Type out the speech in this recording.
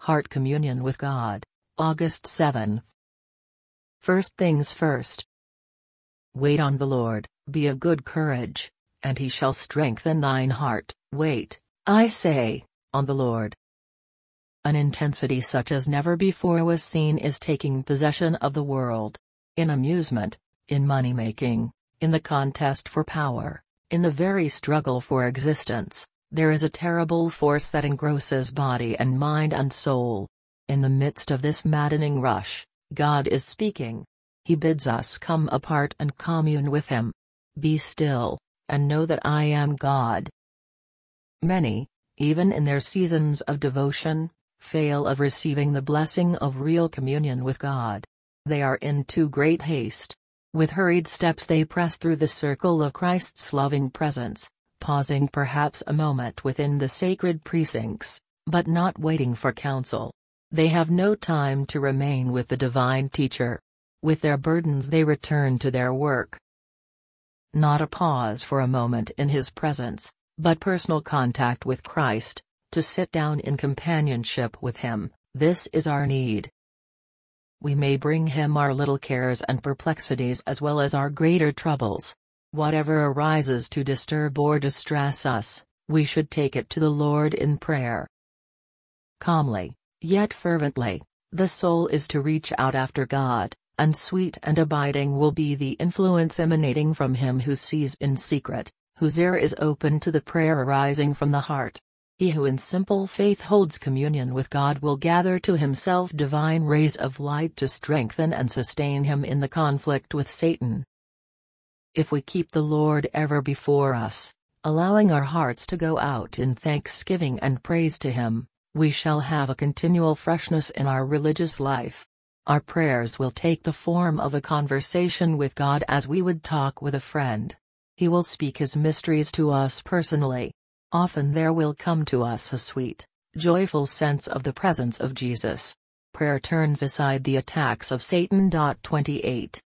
Heart Communion with God, August 7th. First things first. Wait on the Lord, be of good courage, and he shall strengthen thine heart. Wait, I say, on the Lord. An intensity such as never before was seen is taking possession of the world. In amusement, in money-making, in the contest for power, in the very struggle for existence, there is a terrible force that engrosses body and mind and soul. In the midst of this maddening rush, God is speaking. He bids us come apart and commune with Him. Be still, and know that I am God. Many, even in their seasons of devotion, fail of receiving the blessing of real communion with God. They are in too great haste. With hurried steps they press through the circle of Christ's loving presence, pausing perhaps a moment within the sacred precincts, but not waiting for counsel. They have no time to remain with the divine teacher. With their burdens they return to their work. Not a pause for a moment in his presence, but personal contact with Christ, to sit down in companionship with him, this is our need. We may bring him our little cares and perplexities as well as our greater troubles. Whatever arises to disturb or distress us, we should take it to the Lord in prayer. Calmly, yet fervently, the soul is to reach out after God, and sweet and abiding will be the influence emanating from him who sees in secret, whose ear is open to the prayer arising from the heart. He who in simple faith holds communion with God will gather to himself divine rays of light to strengthen and sustain him in the conflict with Satan. If we keep the Lord ever before us, allowing our hearts to go out in thanksgiving and praise to Him, we shall have a continual freshness in our religious life. Our prayers will take the form of a conversation with God as we would talk with a friend. He will speak His mysteries to us personally. Often there will come to us a sweet, joyful sense of the presence of Jesus. Prayer turns aside the attacks of Satan. 28